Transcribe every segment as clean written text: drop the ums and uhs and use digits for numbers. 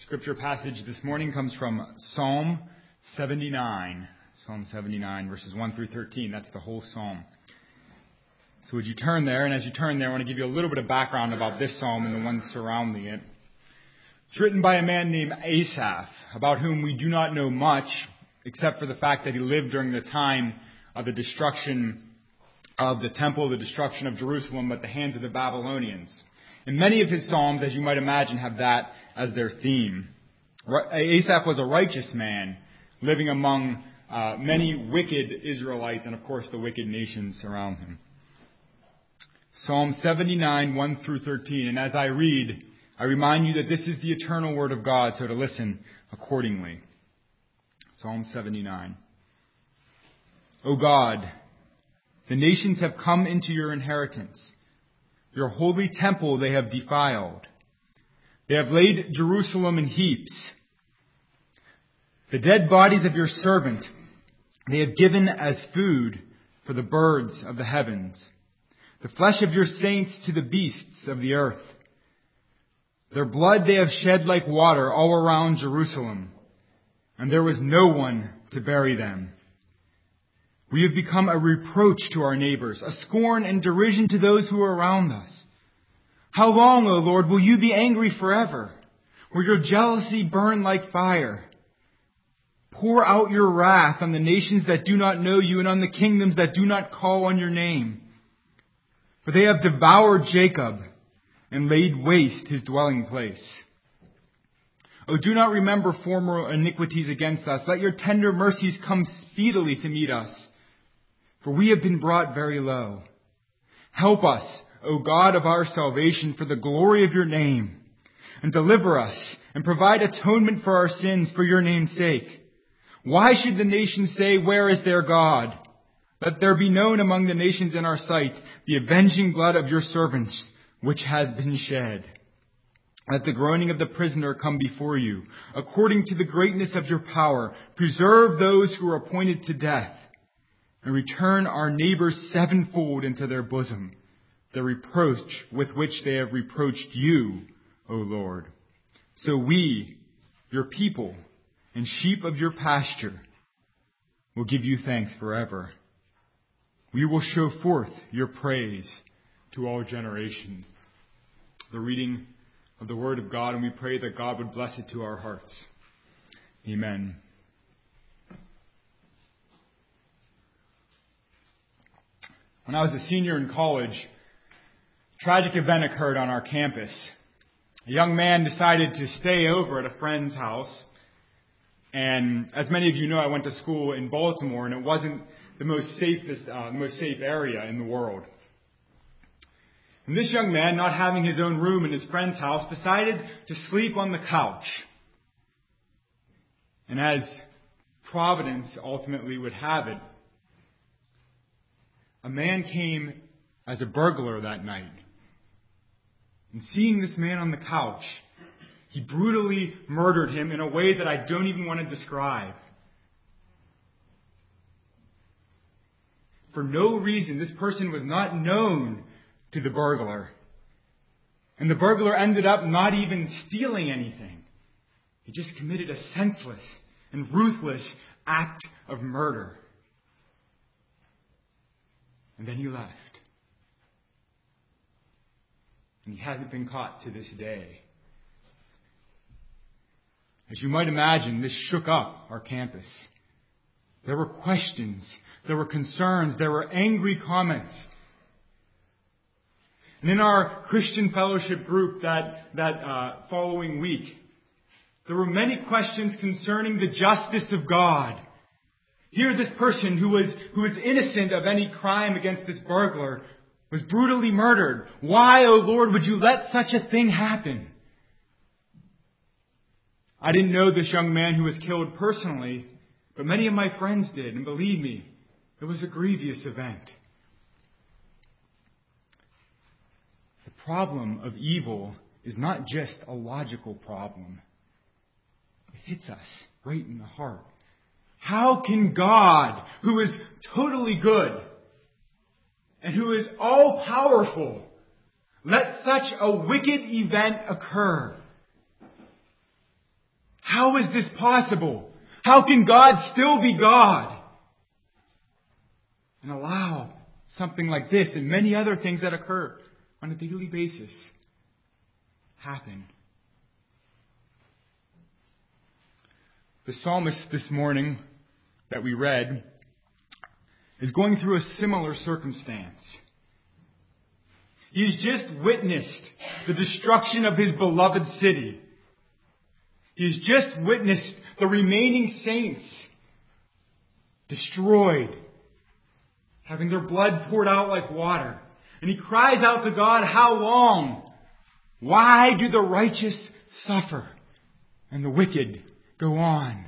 Scripture passage this morning comes from Psalm 79. Psalm 79, verses 1 through 13. That's the whole psalm. So would you turn there? And as you turn there, I want to give you a little bit of background about this psalm and the ones surrounding it. It's written by a man named Asaph, about whom we do not know much, except for the fact that he lived during the time of the destruction of the temple, the destruction of Jerusalem at the hands of the Babylonians. And many of his psalms, as you might imagine, have that as their theme. Asaph was a righteous man, living among many wicked Israelites and, of course, the wicked nations around him. Psalm 79, 1 through 13. And as I read, I remind you that this is the eternal word of God, so to listen accordingly. Psalm 79. O God, the nations have come into your inheritance. Your holy temple they have defiled. They have laid Jerusalem in heaps. The dead bodies of your servant they have given as food for the birds of the heavens. The flesh of your saints to the beasts of the earth. Their blood they have shed like water all around Jerusalem, and there was no one to bury them. We have become a reproach to our neighbors, a scorn and derision to those who are around us. How long, O Lord, will you be angry forever? Will your jealousy burn like fire? Pour out your wrath on the nations that do not know you and on the kingdoms that do not call on your name. For they have devoured Jacob and laid waste his dwelling place. Oh, do not remember former iniquities against us. Let your tender mercies come speedily to meet us. For we have been brought very low. Help us, O God of our salvation, for the glory of your name. And deliver us and provide atonement for our sins for your name's sake. Why should the nations say, where is their God? Let there be known among the nations in our sight the avenging blood of your servants, which has been shed. Let the groaning of the prisoner come before you. According to the greatness of your power, preserve those who are appointed to death. And return our neighbors sevenfold into their bosom, the reproach with which they have reproached you, O Lord. So we, your people, and sheep of your pasture, will give you thanks forever. We will show forth your praise to all generations. The reading of the Word of God, and we pray that God would bless it to our hearts. Amen. When I was a senior in college, a tragic event occurred on our campus. A young man decided to stay over at a friend's house. And as many of you know, I went to school in Baltimore, and it wasn't the most safe area in the world. And this young man, not having his own room in his friend's house, decided to sleep on the couch. And as Providence ultimately would have it, a man came as a burglar that night. And seeing this man on the couch, he brutally murdered him in a way that I don't even want to describe. For no reason, this person was not known to the burglar. And the burglar ended up not even stealing anything. He just committed a senseless and ruthless act of murder. And then he left. And he hasn't been caught to this day. As you might imagine, this shook up our campus. There were questions, there were concerns, there were angry comments. And in our Christian fellowship group that following week, there were many questions concerning the justice of God. Here, this person who was innocent of any crime against this burglar was brutally murdered. Why, O Lord, would you let such a thing happen? I didn't know this young man who was killed personally, but many of my friends did, and believe me, it was a grievous event. The problem of evil is not just a logical problem. It hits us right in the heart. How can God, who is totally good and who is all-powerful, let such a wicked event occur? How is this possible? How can God still be God and allow something like this and many other things that occur on a daily basis happen? The psalmist this morning that we read is going through a similar circumstance. He's just witnessed the destruction of his beloved city. He's just witnessed the remaining saints destroyed, having their blood poured out like water. And he cries out to God, how long? Why do the righteous suffer and the wicked go on?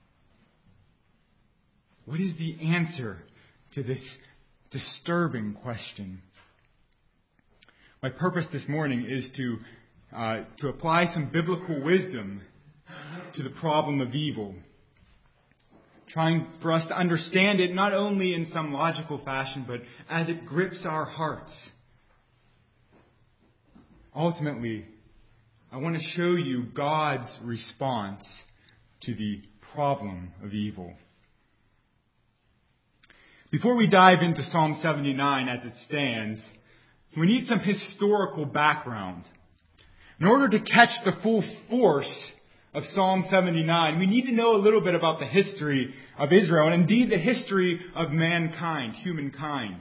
What is the answer to this disturbing question? My purpose this morning is to apply some biblical wisdom to the problem of evil, trying for us to understand it not only in some logical fashion, but as it grips our hearts. Ultimately, I want to show you God's response to the problem of evil. Before we dive into Psalm 79 as it stands, we need some historical background. In order to catch the full force of Psalm 79, we need to know a little bit about the history of Israel and indeed the history of mankind, humankind.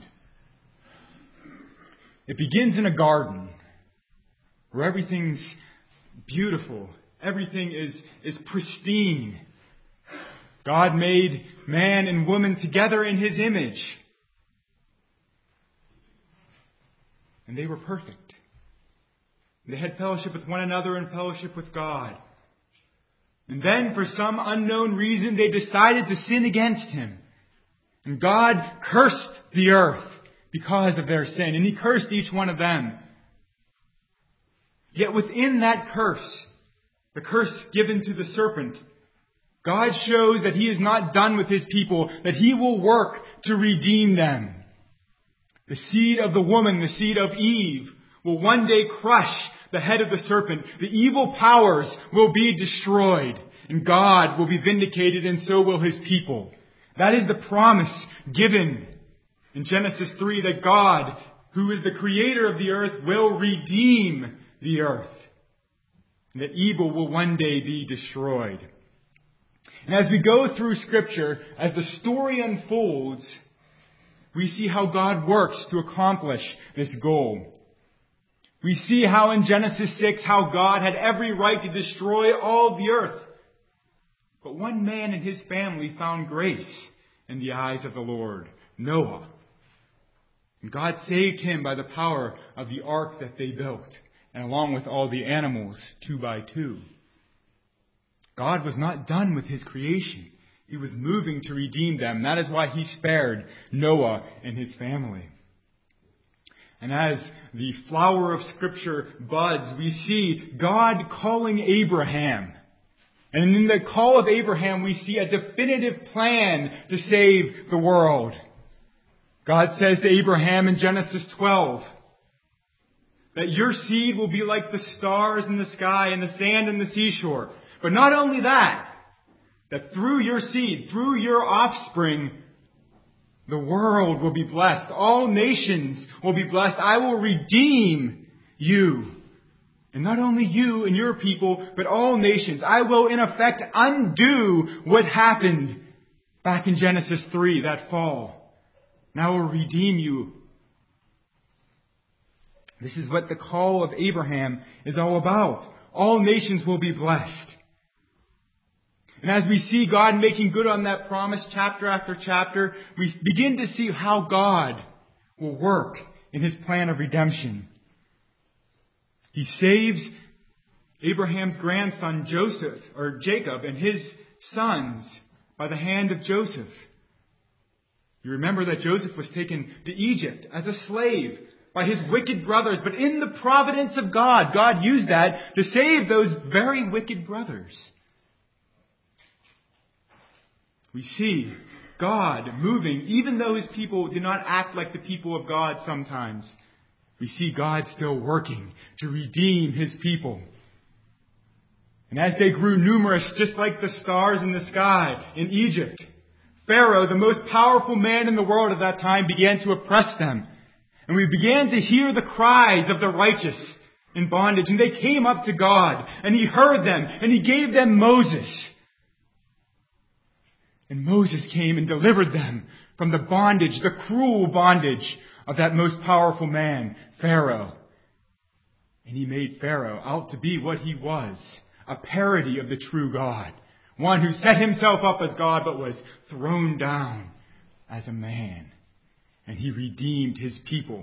It begins in a garden where everything's beautiful. Everything is pristine. God made man and woman together in His image. And they were perfect. They had fellowship with one another and fellowship with God. And then, for some unknown reason, they decided to sin against Him. And God cursed the earth because of their sin. And He cursed each one of them. Yet within that curse, the curse given to the serpent, God shows that He is not done with His people, that He will work to redeem them. The seed of the woman, the seed of Eve, will one day crush the head of the serpent. The evil powers will be destroyed, and God will be vindicated, and so will His people. That is the promise given in Genesis 3, that God, who is the creator of the earth, will redeem the earth, and that evil will one day be destroyed. And as we go through Scripture, as the story unfolds, we see how God works to accomplish this goal. We see how in Genesis 6, how God had every right to destroy all the earth. But one man and his family found grace in the eyes of the Lord, Noah. And God saved him by the power of the ark that they built, and along with all the animals, 2 by 2. God was not done with His creation. He was moving to redeem them. That is why He spared Noah and his family. And as the flower of Scripture buds, we see God calling Abraham. And in the call of Abraham, we see a definitive plan to save the world. God says to Abraham in Genesis 12, that your seed will be like the stars in the sky and the sand in the seashore. But not only that through your seed, through your offspring, the world will be blessed. All nations will be blessed. I will redeem you. And not only you and your people, but all nations. I will in effect undo what happened back in Genesis 3, that fall. And I will redeem you. This is what the call of Abraham is all about. All nations will be blessed. And as we see God making good on that promise chapter after chapter, we begin to see how God will work in His plan of redemption. He saves Abraham's grandson Jacob and his sons by the hand of Joseph. You remember that Joseph was taken to Egypt as a slave by his wicked brothers, but in the providence of God, God used that to save those very wicked brothers. We see God moving, even though His people do not act like the people of God sometimes. We see God still working to redeem His people. And as they grew numerous, just like the stars in the sky in Egypt, Pharaoh, the most powerful man in the world at that time, began to oppress them. And we began to hear the cries of the righteous in bondage. And they came up to God, and He heard them, and He gave them Moses. And Moses came and delivered them from the bondage, the cruel bondage of that most powerful man, Pharaoh. And He made Pharaoh out to be what he was, a parody of the true God. One who set himself up as God but was thrown down as a man. And He redeemed His people.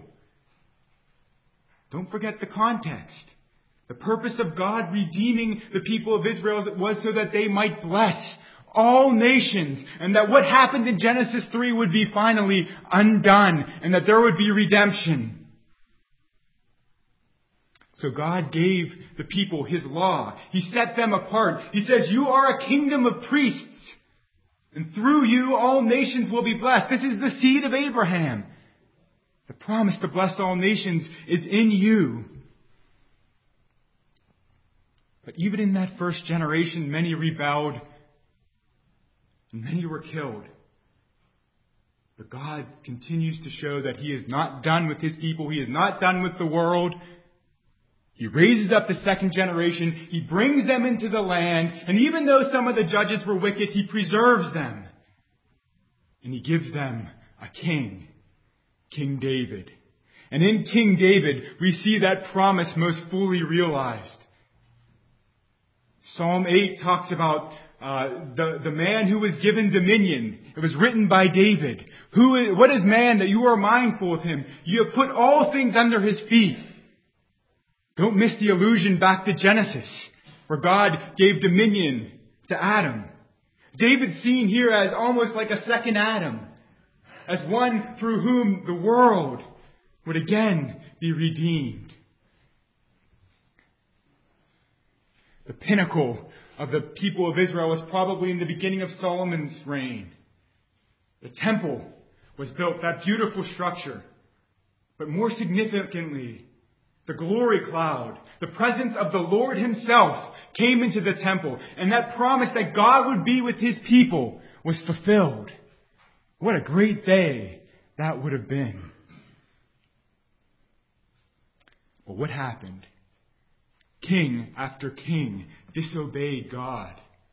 Don't forget the context. The purpose of God redeeming the people of Israel was so that they might bless all nations, and that what happened in Genesis 3 would be finally undone, and that there would be redemption. So God gave the people His law. He set them apart. He says, you are a kingdom of priests, and through you all nations will be blessed. This is the seed of Abraham. The promise to bless all nations is in you. But even in that first generation, many rebelled, and many were killed. But God continues to show that He is not done with His people. He is not done with the world. He raises up the second generation. He brings them into the land. And even though some of the judges were wicked, He preserves them. And He gives them a king, King David. And in King David, we see that promise most fully realized. Psalm 8 talks about the man who was given dominion. It was written by David. What is man that you are mindful of him? You have put all things under his feet. Don't miss the allusion back to Genesis, where God gave dominion to Adam. David's seen here as almost like a second Adam, as one through whom the world would again be redeemed. The pinnacle of the people of Israel was probably in the beginning of Solomon's reign. The temple was built, that beautiful structure. But more significantly, the glory cloud, the presence of the Lord Himself came into the temple. And that promise that God would be with His people was fulfilled. What a great day that would have been. But what happened? King after king disobeyed God.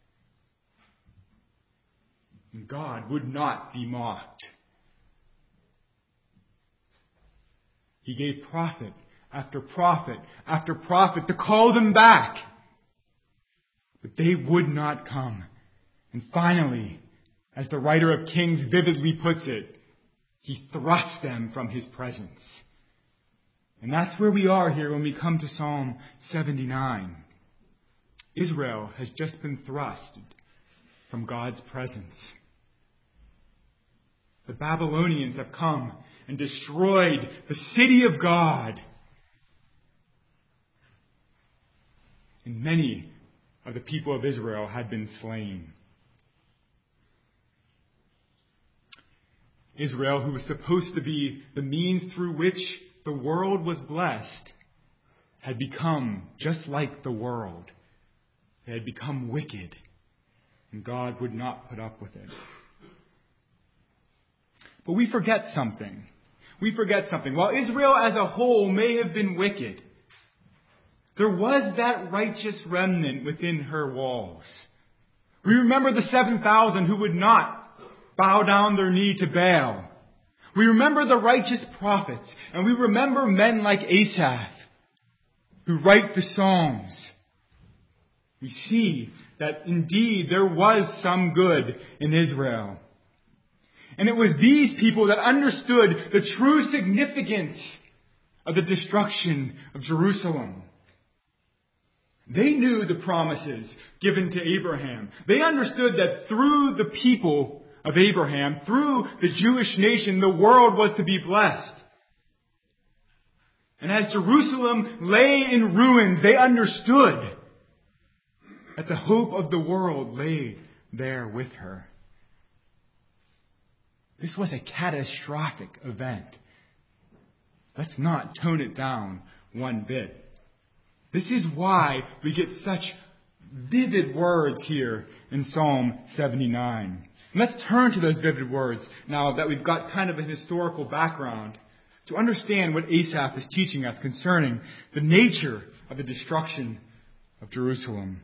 And God would not be mocked. He gave prophet after prophet after prophet to call them back. But they would not come. And finally, as the writer of Kings vividly puts it, He thrust them from His presence. And that's where we are here when we come to Psalm 79. Israel has just been thrust from God's presence. The Babylonians have come and destroyed the city of God. And many of the people of Israel had been slain. Israel, who was supposed to be the means through which the world was blessed, had become just like the world. They had become wicked, and God would not put up with it. But we forget something. While Israel as a whole may have been wicked, there was that righteous remnant within her walls. We remember the 7,000 who would not bow down their knee to Baal. We remember the righteous prophets, and we remember men like Asaph, who write the Psalms. We see that indeed there was some good in Israel. And it was these people that understood the true significance of the destruction of Jerusalem. They knew the promises given to Abraham. They understood that through the people of Abraham, through the Jewish nation, the world was to be blessed. And as Jerusalem lay in ruins, they understood that the hope of the world lay there with her. This was a catastrophic event. Let's not tone it down one bit. This is why we get such vivid words here in Psalm 79. And let's turn to those vivid words now that we've got kind of a historical background to understand what Asaph is teaching us concerning the nature of the destruction of Jerusalem.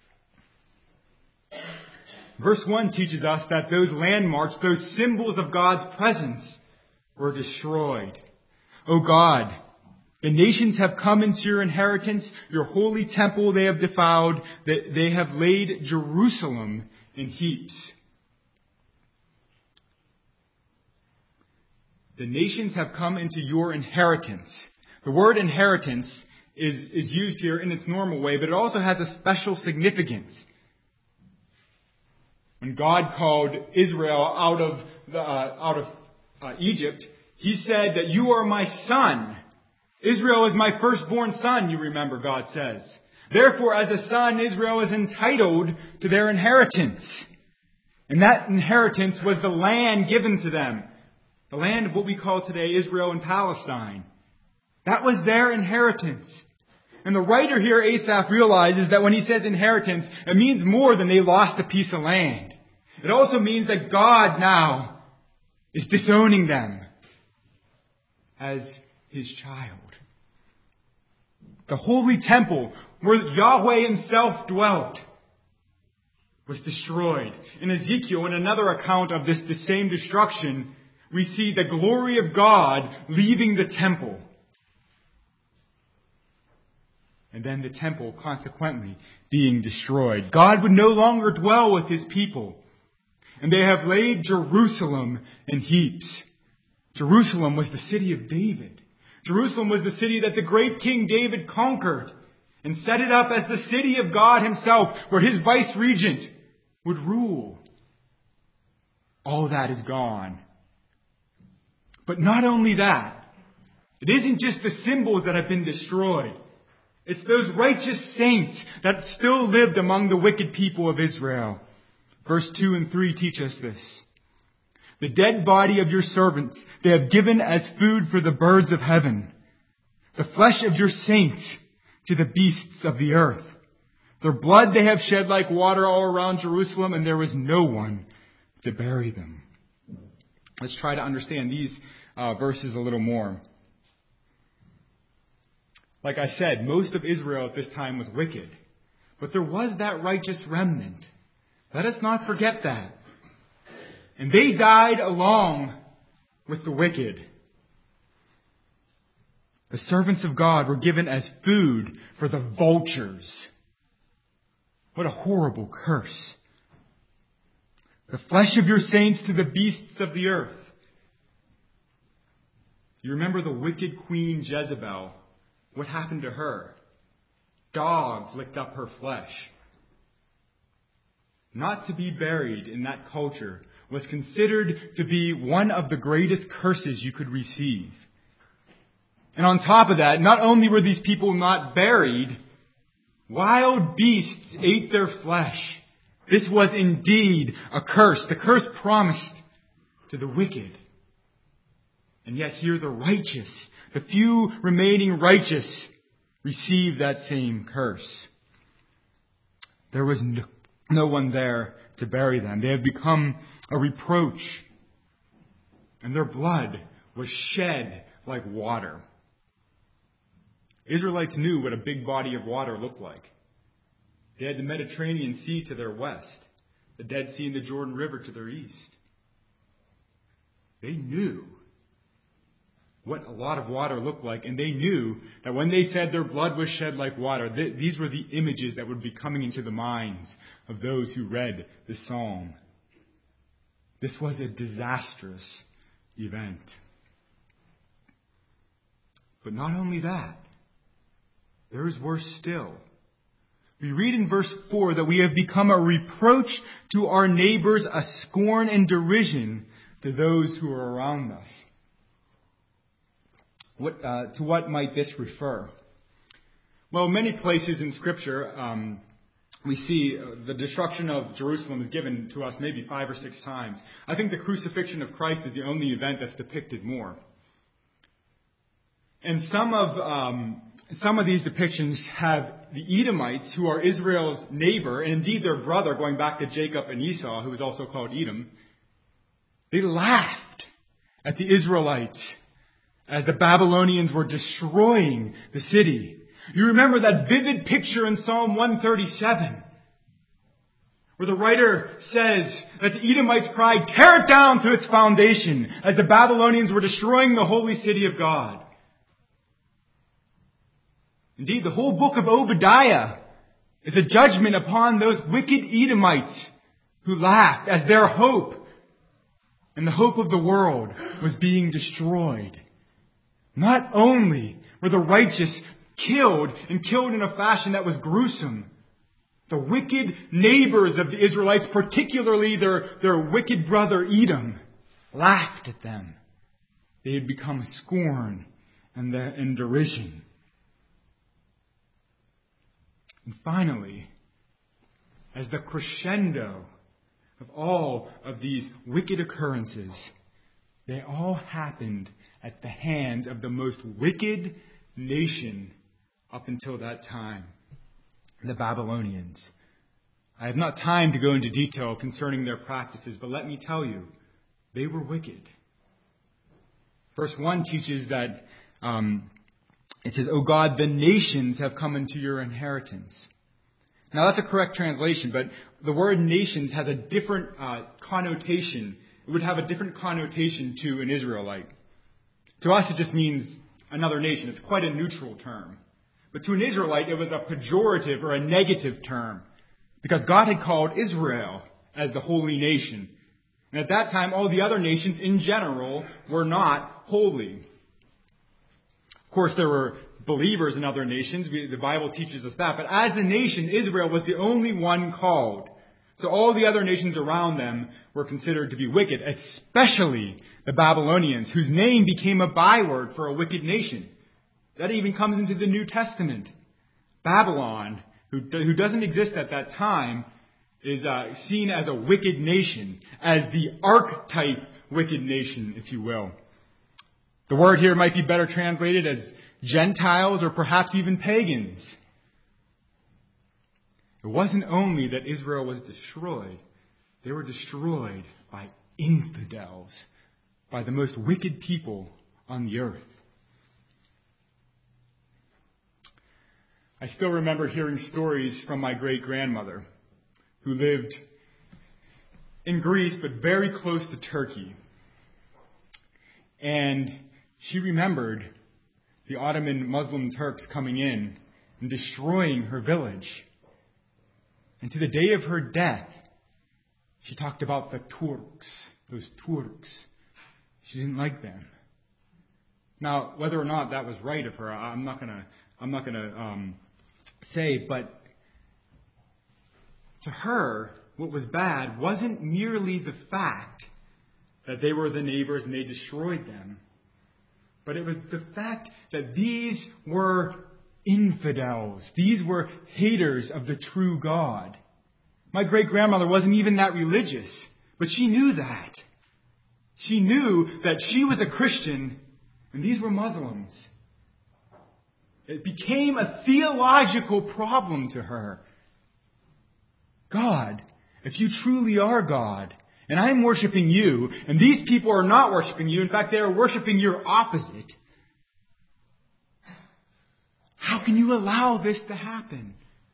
Verse 1 teaches us that those landmarks, those symbols of God's presence, were destroyed. O God, the nations have come into your inheritance, your holy temple they have defiled, that they have laid Jerusalem in heaps. The nations have come into your inheritance. The word inheritance is used here in its normal way, but it also has a special significance. When God called Israel out of Egypt, He said that you are my son. Israel is my firstborn son, you remember God says. Therefore, as a son, Israel is entitled to their inheritance. And that inheritance was the land given to them. The land of what we call today Israel and Palestine. That was their inheritance. And the writer here, Asaph, realizes that when he says inheritance, it means more than they lost a piece of land. It also means that God now is disowning them as His child. The holy temple where Yahweh Himself dwelt was destroyed. In Ezekiel, in another account of the same destruction, we see the glory of God leaving the temple. And then the temple, consequently, being destroyed. God would no longer dwell with His people. And they have laid Jerusalem in heaps. Jerusalem was the city of David. Jerusalem was the city that the great King David conquered and set it up as the city of God Himself, where His vice-regent would rule. All that is gone. But not only that, it isn't just the symbols that have been destroyed. It's those righteous saints that still lived among the wicked people of Israel. Verse 2 and 3 teach us this. The dead body of your servants they have given as food for the birds of heaven. The flesh of your saints to the beasts of the earth. Their blood they have shed like water all around Jerusalem, and there was no one to bury them. Let's try to understand these verses a little more. Like I said, most of Israel at this time was wicked. But there was that righteous remnant. Let us not forget that. And they died along with the wicked. The servants of God were given as food for the vultures. What a horrible curse. The flesh of your saints to the beasts of the earth. You remember the wicked queen Jezebel. What happened to her? Dogs licked up her flesh. Not to be buried in that culture was considered to be one of the greatest curses you could receive. And on top of that, not only were these people not buried, wild beasts ate their flesh. This was indeed a curse, the curse promised to the wicked. And yet here the righteous, the few remaining righteous, receive that same curse. There was no one there to bury them. They had become a reproach. And their blood was shed like water. Israelites knew what a big body of water looked like. They had the Mediterranean Sea to their west, the Dead Sea and the Jordan River to their east. They knew what a lot of water looked like, and they knew that when they said their blood was shed like water, these were the images that would be coming into the minds of those who read the psalm. This was a disastrous event. But not only that, there is worse still. We read in verse 4 that we have become a reproach to our neighbors, a scorn and derision to those who are around us. To what might this refer? Well, many places in Scripture, we see the destruction of Jerusalem is given to us maybe 5 or 6 times. I think the crucifixion of Christ is the only event that's depicted more. And some of these depictions have the Edomites, who are Israel's neighbor, and indeed their brother, going back to Jacob and Esau, who was also called Edom, they laughed at the Israelites as the Babylonians were destroying the city. You remember that vivid picture in Psalm 137, where the writer says that the Edomites cried, "Tear it down to its foundation," as the Babylonians were destroying the holy city of God. Indeed, the whole book of Obadiah is a judgment upon those wicked Edomites who laughed as their hope and the hope of the world was being destroyed. Not only were the righteous killed in a fashion that was gruesome, the wicked neighbors of the Israelites, particularly their wicked brother Edom, laughed at them. They had become scorn and derision. And finally, as the crescendo of all of these wicked occurrences, they all happened at the hands of the most wicked nation up until that time, the Babylonians. I have not time to go into detail concerning their practices, but let me tell you, they were wicked. Verse 1 teaches that it says, "O God, the nations have come into your inheritance." Now that's a correct translation, but the word nations has a different connotation. It would have a different connotation to an Israelite. To us, it just means another nation. It's quite a neutral term. But to an Israelite, it was a pejorative or a negative term, because God had called Israel as the holy nation. And at that time, all the other nations in general were not holy. Of course, there were believers in other nations. The Bible teaches us that. But as a nation, Israel was the only one called. So all the other nations around them were considered to be wicked, especially the Babylonians, whose name became a byword for a wicked nation. That even comes into the New Testament. Babylon, who doesn't exist at that time, is seen as a wicked nation, as the archetype wicked nation, if you will. The word here might be better translated as Gentiles or perhaps even pagans. It wasn't only that Israel was destroyed. They were destroyed by infidels, by the most wicked people on the earth. I still remember hearing stories from my great-grandmother, who lived in Greece but very close to Turkey. And she remembered the Ottoman Muslim Turks coming in and destroying her village. And to the day of her death, she talked about the Turks, those Turks. She didn't like them. Now, whether or not that was right of her, I'm not gonna say, but to her, what was bad wasn't merely the fact that they were the neighbors and they destroyed them, but it was the fact that these were infidels. These were haters of the true God. My great-grandmother wasn't even that religious, but she knew that. She knew that she was a Christian and these were Muslims. It became a theological problem to her. God, if you truly are God, and I'm worshiping you, and these people are not worshiping you, in fact, they are worshiping your opposite, how can you allow this to happen?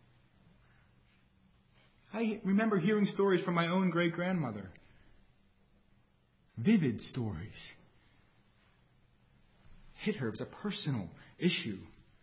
I remember hearing stories from my own great-grandmother. Vivid stories. Hit her. It was a personal issue.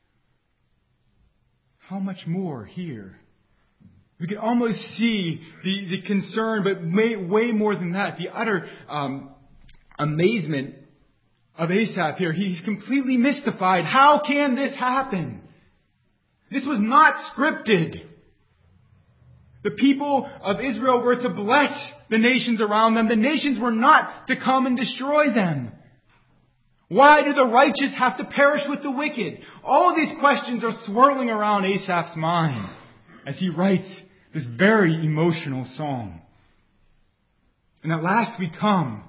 How much more here? We can almost see the concern, but way more than that, the utter amazement of Asaph here. He's completely mystified. How can this happen? This was not scripted. The people of Israel were to bless the nations around them. The nations were not to come and destroy them. Why do the righteous have to perish with the wicked? All of these questions are swirling around Asaph's mind as he writes this very emotional song. And at last we come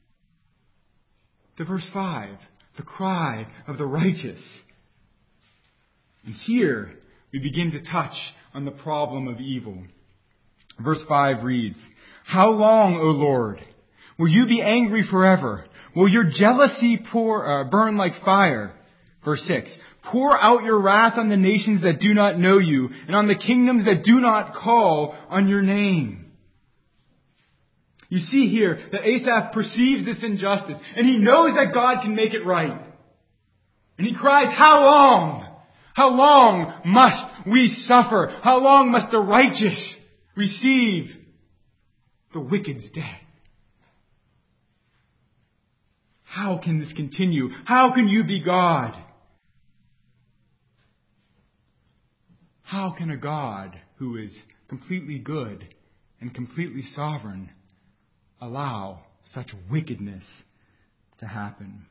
to verse 5, the cry of the righteous. And here we begin to touch on the problem of evil. Verse 5 reads, "How long, O Lord, will you be angry forever? Will your jealousy burn like fire?" Verse 6, "Pour out your wrath on the nations that do not know you, and on the kingdoms that do not call on your name." You see here that Asaph perceives this injustice, and he knows that God can make it right. And he cries, "How long? How long must we suffer? How long must the righteous receive the wicked's death? How can this continue? How can you be God? How can a God who is completely good and completely sovereign allow such wickedness to happen?"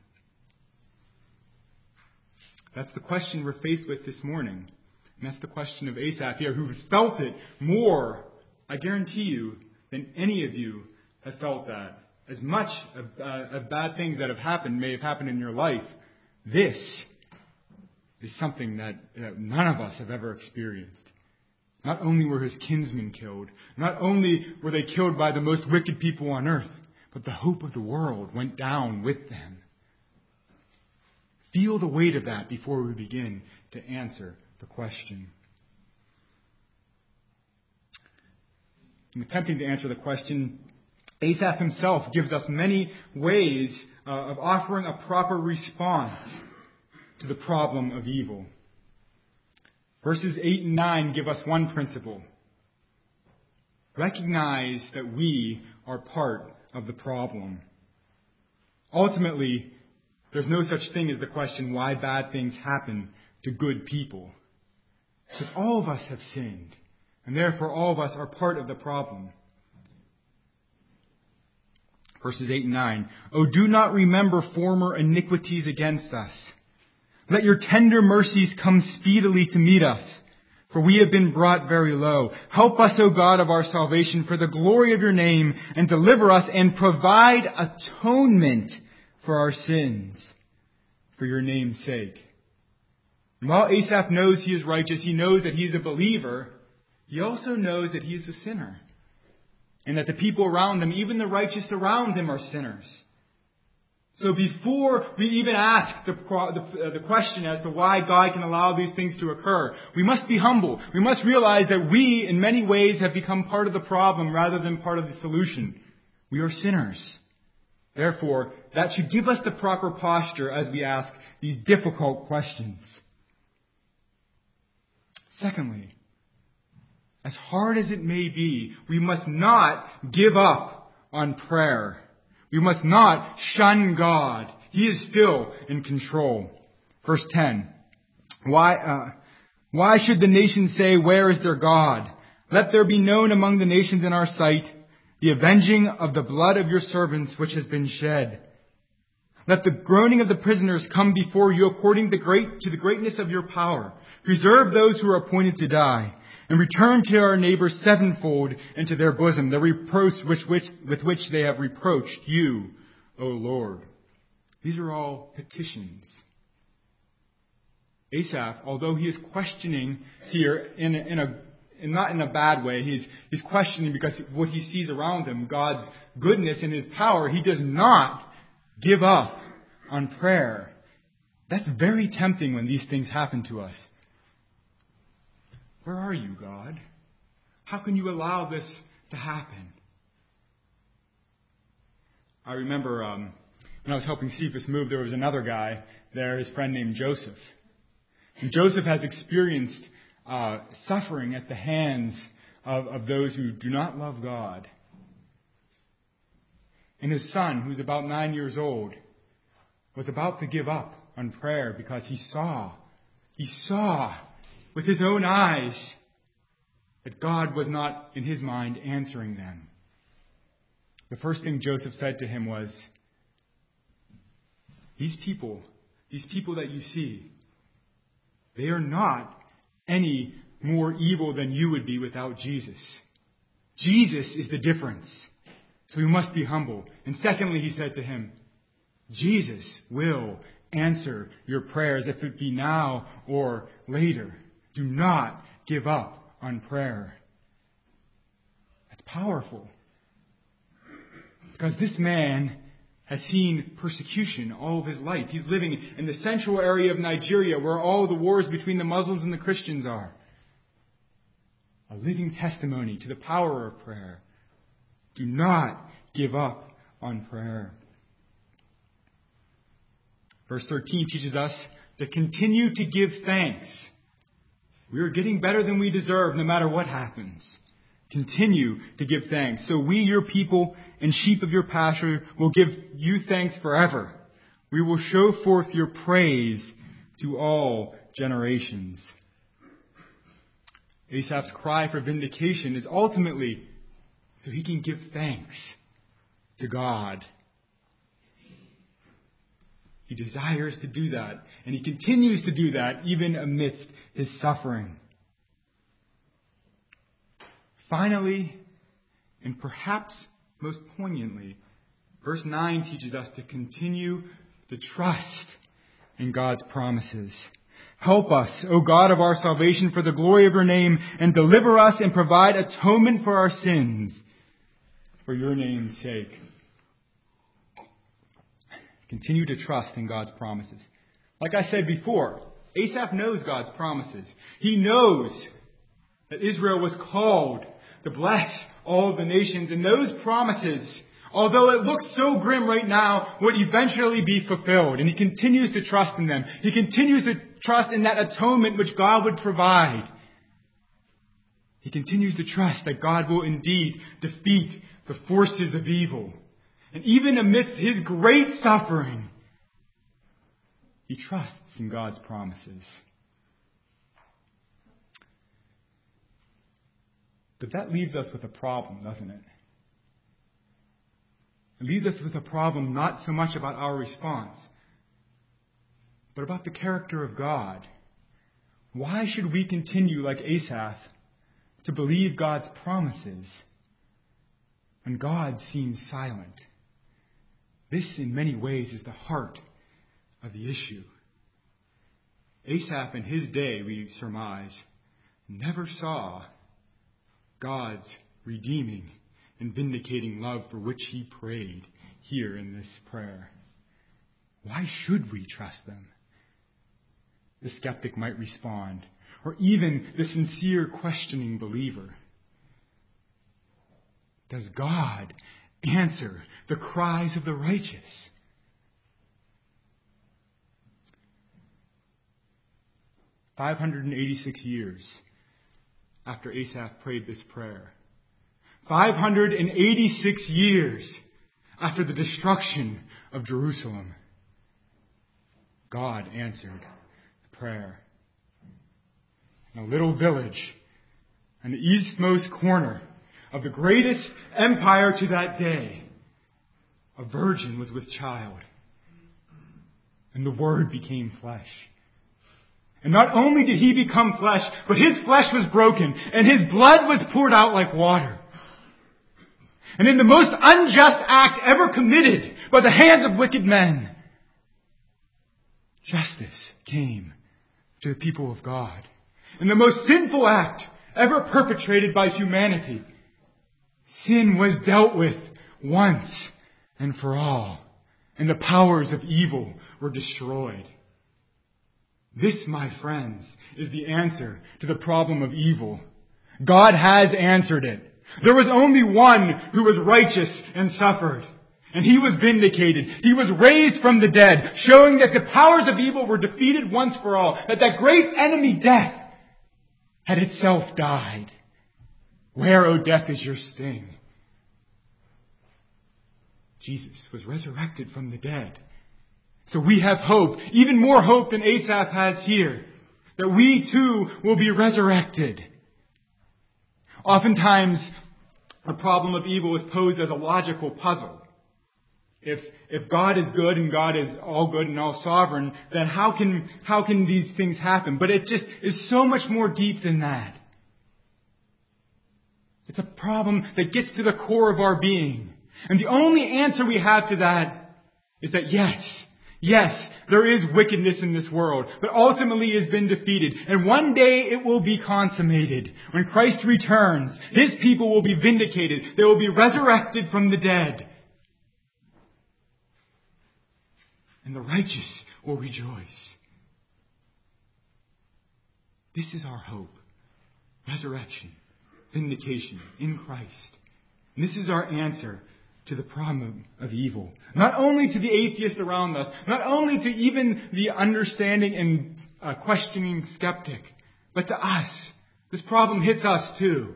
That's the question we're faced with this morning. And that's the question of Asaph here, who's felt it more, I guarantee you, than any of you have felt that. As much of bad things that may have happened in your life, this is something that none of us have ever experienced. Not only were his kinsmen killed, not only were they killed by the most wicked people on earth, but the hope of the world went down with them. Feel the weight of that before we begin to answer the question. In attempting to answer the question, Asaph himself gives us many ways of offering a proper response to the problem of evil. Verses 8 and 9 give us one principle. Recognize that we are part of the problem. Ultimately, there's no such thing as the question why bad things happen to good people. Because all of us have sinned, and therefore all of us are part of the problem. Verses 8 and 9. "Oh, do not remember former iniquities against us. Let your tender mercies come speedily to meet us, for we have been brought very low. Help us, O God of our salvation, for the glory of your name, and deliver us and provide atonement for our sins, for your name's sake." And while Asaph knows he is righteous, he knows that he is a believer, he also knows that he is a sinner. And that the people around him, even the righteous around him, are sinners. So before we even ask the question as to why God can allow these things to occur, we must be humble. We must realize that we, in many ways, have become part of the problem rather than part of the solution. We are sinners. Therefore, that should give us the proper posture as we ask these difficult questions. Secondly, as hard as it may be, we must not give up on prayer. We must not shun God. He is still in control. Verse 10. Why should the nations say, "Where is their God?" Let there be known among the nations in our sight the avenging of the blood of your servants which has been shed. Let the groaning of the prisoners come before you according to the greatness of your power. Preserve those who are appointed to die, and return to our neighbors sevenfold into their bosom the reproach with which they have reproached you, O Lord. These are all petitions. Asaph, although he is questioning here not in a bad way, he's questioning because what he sees around him, God's goodness and his power, he does not give up on prayer. That's very tempting when these things happen to us. Where are you, God? How can you allow this to happen? I remember when I was helping Cephas move, there was another guy there, his friend named Joseph. And Joseph has experienced suffering at the hands of those who do not love God. And his son, who's about 9 years old, was about to give up on prayer because he saw with his own eyes that God was not, in his mind, answering them. The first thing Joseph said to him was, these people that you see, they are not any more evil than you would be without Jesus. Jesus is the difference. So we must be humble. And secondly, he said to him, Jesus will answer your prayers, if it be now or later. Do not give up on prayer. That's powerful. Because this man has seen persecution all of his life. He's living in the central area of Nigeria where all the wars between the Muslims and the Christians are. A living testimony to the power of prayer. Do not give up on prayer. Verse 13 teaches us to continue to give thanks. We are getting better than we deserve no matter what happens. Continue to give thanks. So we, your people and sheep of your pasture, will give you thanks forever. We will show forth your praise to all generations. Asaph's cry for vindication is ultimately so he can give thanks to God. He desires to do that, and he continues to do that even amidst his suffering. Finally, and perhaps most poignantly, verse 9 teaches us to continue to trust in God's promises. Help us, O God of our salvation, for the glory of your name, and deliver us and provide atonement for our sins, for your name's sake. Continue to trust in God's promises. Like I said before, Asaph knows God's promises. He knows that Israel was called to bless all of the nations. And those promises, although it looks so grim right now, would eventually be fulfilled. And he continues to trust in them. He continues to trust in that atonement which God would provide. He continues to trust that God will indeed defeat the forces of evil. And even amidst his great suffering, he trusts in God's promises. But that leaves us with a problem, doesn't it? It leaves us with a problem not so much about our response, but about the character of God. Why should we continue, like Asaph, to believe God's promises when God seems silent? This, in many ways, is the heart of the issue. Asaph in his day, we surmise, never saw God's redeeming and vindicating love for which he prayed here in this prayer. Why should we trust them? The skeptic might respond, or even the sincere questioning believer. Does God answer the cries of the righteous? "586 years after Asaph prayed this prayer, 586 years after the destruction of Jerusalem, God answered the prayer. In a little village in the eastmost corner of the greatest empire to that day, a virgin was with child, and the Word became flesh. And not only did he become flesh, but his flesh was broken, and his blood was poured out like water. And in the most unjust act ever committed by the hands of wicked men, justice came to the people of God. In the most sinful act ever perpetrated by humanity, sin was dealt with once and for all, and the powers of evil were destroyed. This, my friends, is the answer to the problem of evil. God has answered it. There was only one who was righteous and suffered, and he was vindicated. He was raised from the dead, showing that the powers of evil were defeated once for all, that great enemy death had itself died. Where, O death, is your sting? Jesus was resurrected from the dead. So we have hope, even more hope than Asaph has here, that we too will be resurrected. Oftentimes, the problem of evil is posed as a logical puzzle. If God is good and God is all good and all sovereign, then how can these things happen? But it just is so much more deep than that. It's a problem that gets to the core of our being. And the only answer we have to that is that yes, Yes, there is wickedness in this world, but ultimately it has been defeated. And one day it will be consummated. When Christ returns, His people will be vindicated. They will be resurrected from the dead. And the righteous will rejoice. This is our hope. Resurrection, vindication in Christ. And this is our answer to the problem of evil. Not only to the atheist around us, not only to even the understanding and questioning skeptic, but to us. This problem hits us too.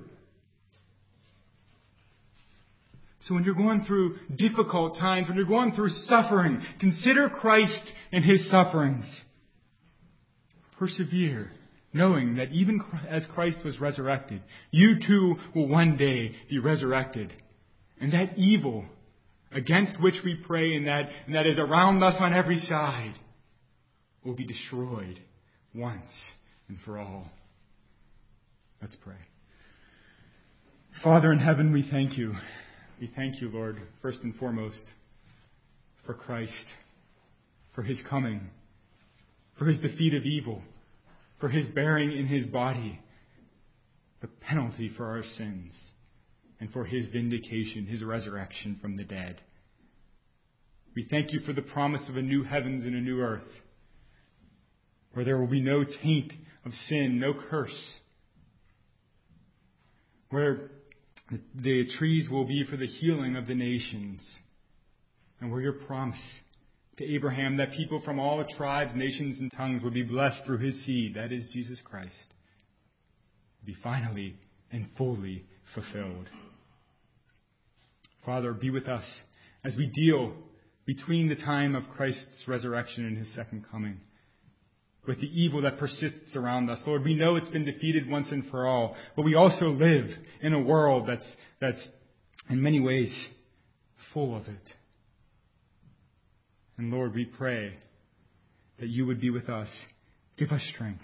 So when you're going through difficult times, when you're going through suffering, consider Christ and His sufferings. Persevere, knowing that even as Christ was resurrected, you too will one day be resurrected. And that evil against which we pray and that is around us on every side will be destroyed once and for all. Let's pray. Father in heaven, we thank You. We thank You, Lord, first and foremost, for Christ, for His coming, for His defeat of evil, for His bearing in His body the penalty for our sins, and for His vindication, His resurrection from the dead. We thank You for the promise of a new heavens and a new earth, where there will be no taint of sin, no curse, where the trees will be for the healing of the nations, and where Your promise to Abraham that people from all tribes, nations, and tongues would be blessed through His seed, that is Jesus Christ, be finally and fully fulfilled. Father, be with us as we deal between the time of Christ's resurrection and His second coming with the evil that persists around us. Lord, we know it's been defeated once and for all, but we also live in a world that's in many ways full of it. And Lord, we pray that You would be with us. Give us strength.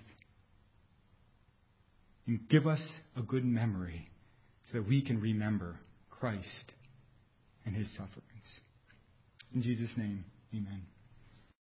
And give us a good memory so that we can remember Christ and His sufferings. In Jesus' name, amen.